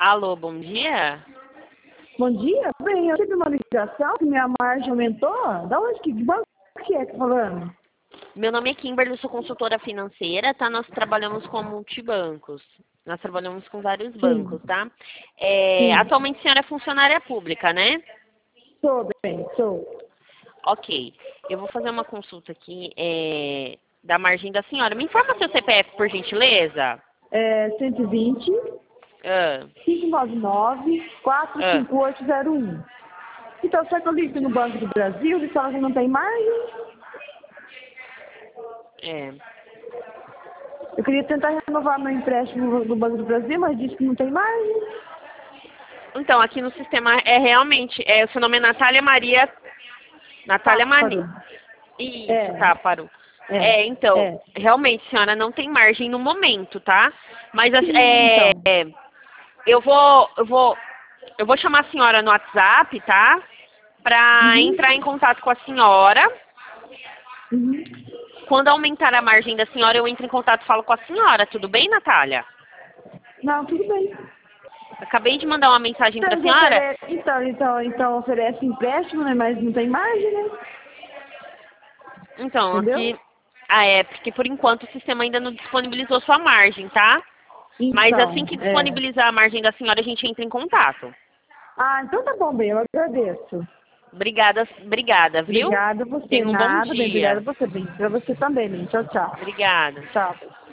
Alô, bom dia? Bom dia. Bem, eu tive uma ligação que minha margem aumentou. Da onde que banco que é que tá falando? Meu nome é Kimberly, eu sou consultora financeira, tá? Nós trabalhamos com multibancos. Nós trabalhamos com vários Sim, bancos, tá? sim. Atualmente a senhora é funcionária pública, né? Sou, bem, sou. Ok. Eu vou fazer uma consulta aqui da margem da senhora. Me informa seu CPF, por gentileza? 120 Ah, 599 ah, 45801. Então, só que eu ligo no Banco do Brasil, eles falam que não tem margem. é. Eu queria tentar renovar meu empréstimo no Banco do Brasil, mas disse que não tem margem. Então, aqui no sistema é realmente, o seu nome é Natália Maria. Natália Maria. Parou. Isso, É, tá, parou. é, Então, é. realmente, senhora, não tem margem no momento, tá? Mas Sim, então. eu vou chamar a senhora no WhatsApp, tá? Pra Uhum, entrar em contato com a senhora. uhum. Quando aumentar a margem da senhora, eu entro em contato e falo com a senhora. Tudo bem, Natália? Não, tudo bem. Acabei de mandar uma mensagem Então, pra eles senhora. então oferece empréstimo, né? Mas não tem margem, né? Então, Entendeu? aqui, porque por enquanto o sistema ainda não disponibilizou sua margem, tá? Mas assim Então, que é. disponibilizar a margem da senhora, a gente entra em contato. Ah, então tá bom, bem, eu agradeço. Obrigada, viu? Obrigada a você. Tenha um bom Nada, bem, obrigada dia. a você, bem. Pra você também, bem. Tchau, tchau. Obrigada. Tchau.